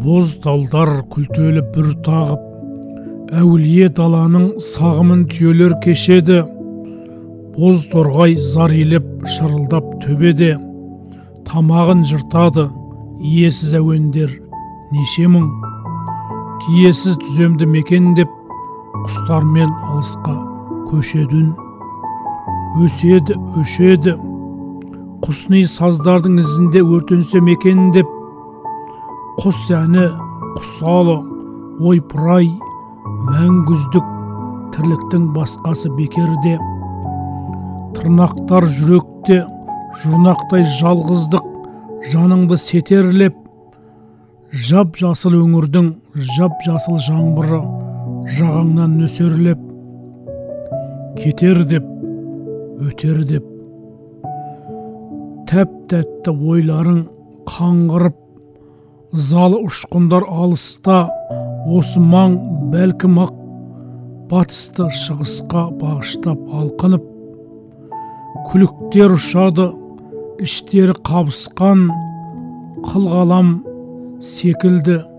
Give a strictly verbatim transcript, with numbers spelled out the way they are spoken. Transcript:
Боз талдар күлтелі бүр тағып, әулие даланың сағымын түйелер кешеді. Боз торғай зар елеп шырылдап төбеде, тамағын жыртады иесіз әуендер неше мың. Киесіз түземді мекендеп, құстармен алысқа көшедін. Өседі, өшеді, құсни саздардың ізінде өртенсе мекендеп, құс әні, құсалы, ойпырай, мәңгүздік тірліктің басқасы бекерде. Тырнақтар жүректе, жұрнақтай жалғыздық жаныңды сетерлеп, жап-жасыл өңірдің жап-жасыл жаңбыры жағаңнан нөсерлеп, кетер деп, өтер деп, тәп-тәтті ойларың қаңғырып, ызалы ұшқындар алыста, осы маң бәлкім ақ батысты шығысқа бағыштап алқынып, күліктер ұшады, іштері қабысқан, қылғалам секілді